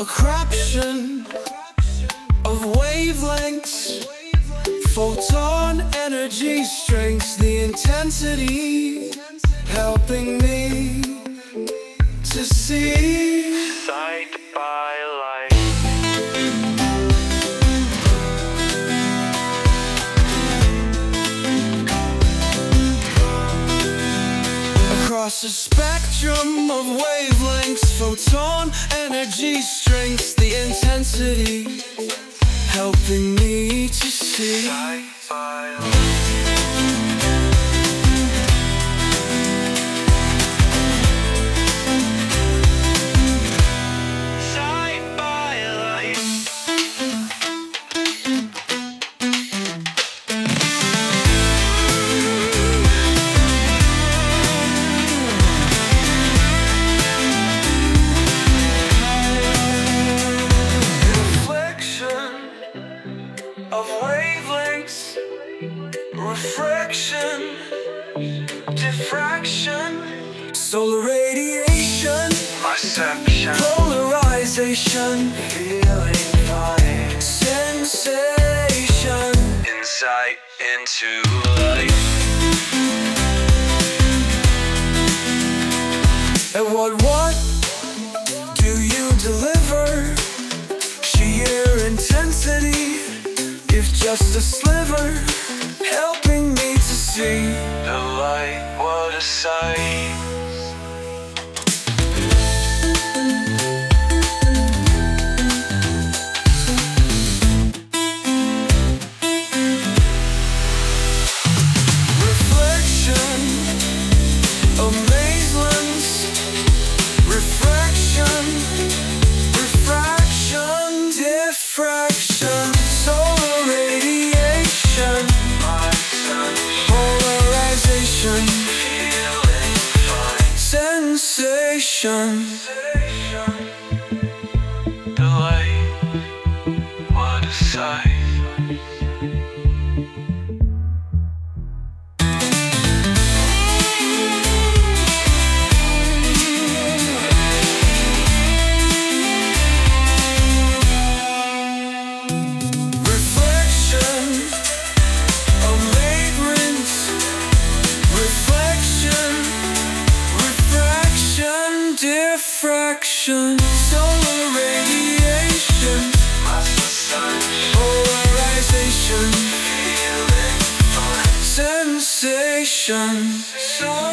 A craption of wavelengths, photon energy strengths, the intensity helping me to see sight by light. Across a spectrum of wavelengths, photon energy strengths, the intensity helping me to see Sight by light. of wavelengths, refraction, diffraction, solar radiation, Perception, polarization, feeling fine, sensation, insight into life. And what do you deliver? Sheer intensity, if just a sliver, helping me to see The light, what a sight. reflection, amazement, refraction, refraction, diffraction, solar radiation, polarization, Feeling fine, sensation. the light, what a sight. Reflection, amazement, reflection, refraction, diffraction, solar radiation, polarization, Feeling fine, sensation.